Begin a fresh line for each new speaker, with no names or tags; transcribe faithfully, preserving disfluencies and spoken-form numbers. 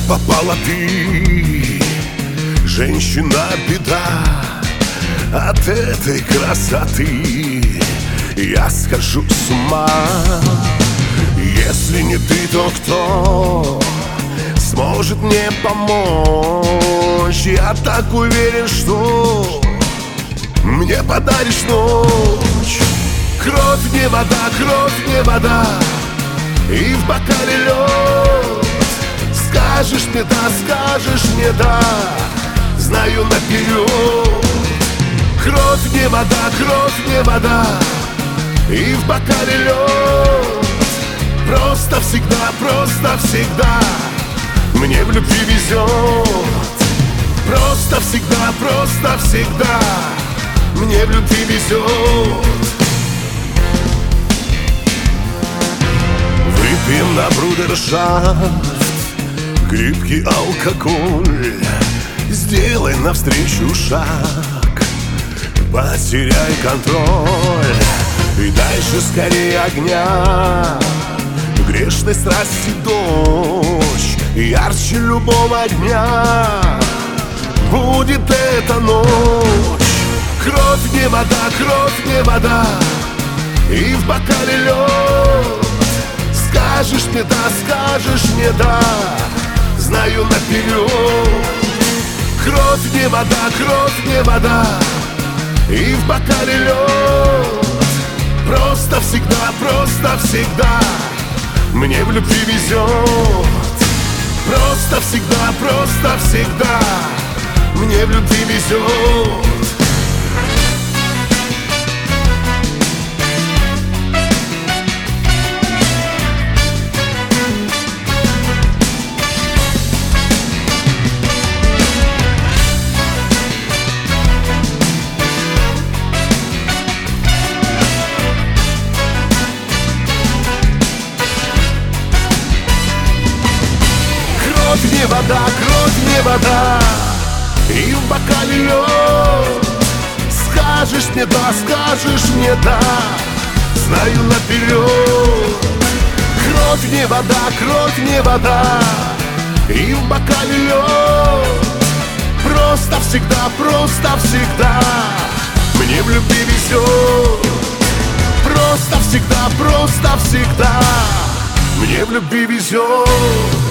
попала ты, женщина беда. От этой красоты я схожу с ума. Если не ты, то кто сможет мне помочь? Я так уверен, что мне подаришь ночь. Кровь не вода, кровь не вода, и в бокале лед. Скажешь мне да, скажешь мне да, знаю наперед. Кровь не вода, кровь не вода, и в бокале лед. Просто всегда, просто всегда мне в любви везет. Просто всегда, просто всегда мне в любви везет. Выпьем на брудершафт крепкий алкоголь. Сделай навстречу шаг, потеряй контроль и дальше скорее огня. Грешной страсти дождь, ярче любого дня будет эта ночь. Кровь не вода, кровь не вода, и в бокале лед. Скажешь мне да, скажешь мне да, знаю наперед. Кровь не вода, кровь не вода, и в бокале лед. Просто всегда, просто всегда мне в любви везет. Просто всегда, просто всегда мне в любви везет. Кровь не вода, кровь не вода, и в бокале лед. Скажешь мне да, скажешь мне да, знаю наперед. Кровь не вода, кровь не вода, и в бокале лед. Просто всегда, просто всегда мне в любви везет. Просто всегда, просто всегда мне в любви везет.